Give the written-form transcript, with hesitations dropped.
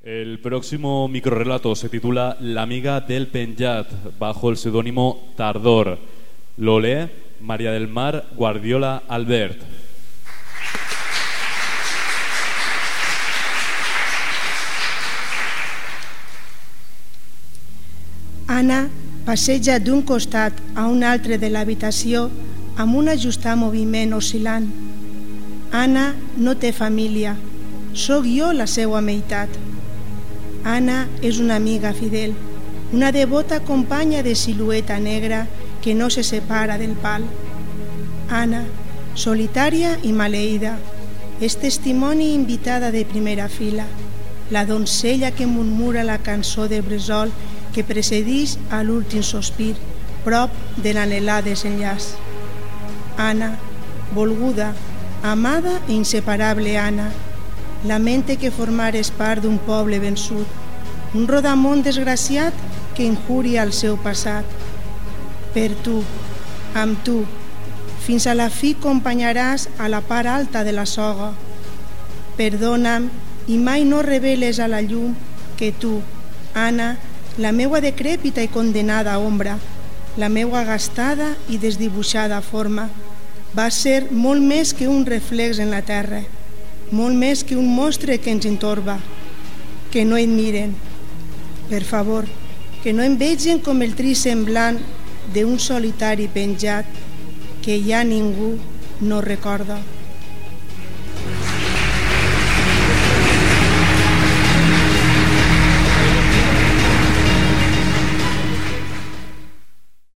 El próximo microrrelato se titula La amiga del penjat, bajo el seudónimo Tardor. Lo lee María del Mar Guardiola Albert. Anna passeja d'un costat a un altre de l'habitació amb un ajustat moviment oscil·lant. Anna no té família, sóc jo la seva meitat. Anna és una amiga fidel, una devota companya de silueta negra que no se separa del pal. Anna, solitària i maleïda, és testimoni invitada de primera fila, la donzella que murmura la cançó de bressol que precedeix a l'últim sospir, prop de l'anhelat desenllaç. Anna, volguda, amada i inseparable Anna, lamente que formares part d'un poble vençut, un rodamont desgraciat que injuria el seu passat. Per tu, amb tu, fins a la fi acompanyaràs a la part alta de la soga. Perdona'm i mai no reveles a la llum que tu, Anna, la meua decrèpita i condenada ombra, la meua gastada i desdibuixada forma, va ser molt més que un reflex en la terra, molt més que un monstre que ens entorba. Que no et miren, per favor, que no em vegin com el trist semblant d'un solitari penjat que ja ningú no recorda.